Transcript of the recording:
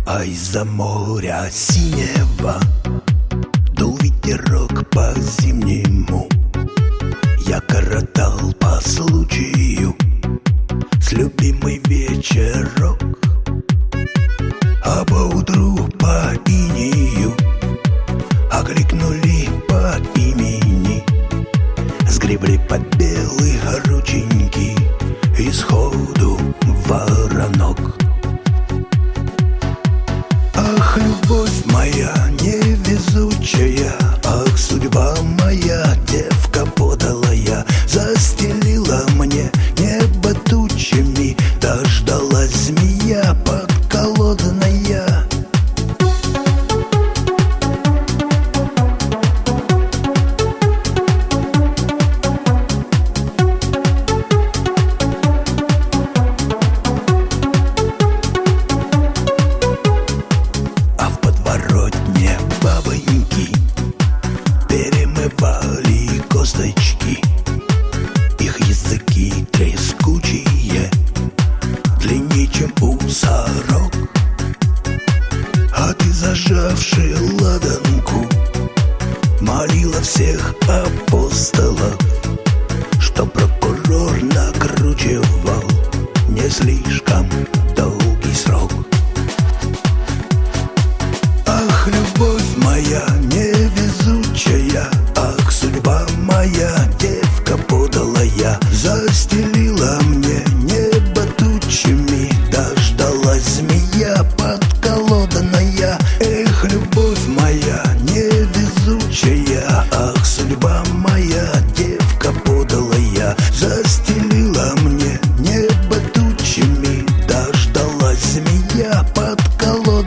А из-за моря синего дул ветерок по-зимнему. Я коротал по случаю с любимый вечерок, а поутру по инею окликнули по имени, сгребли под белые рученьки и сходу воронок. Ах, любовь моя невезучая, ах, судьба моя, девка подалая, застелила мне небо тучами, дождалась змея подколодная. Подворотне бабоньки перемывали косточки, их языки трескучие, длиннее, чем у сорок. А ты, зажавши ладанку, молила всех апостолов, что прокурор накручивал не слишком долгий срок. Ах, любовь моя невезучая, ах, судьба моя, девка подалая, застелила мне небо тучами, дождалась змея подколодная. Эх, любовь моя невезучая, ах, судьба моя, девка подалая, застелила мне небо тучами, дождалась змея подколодная.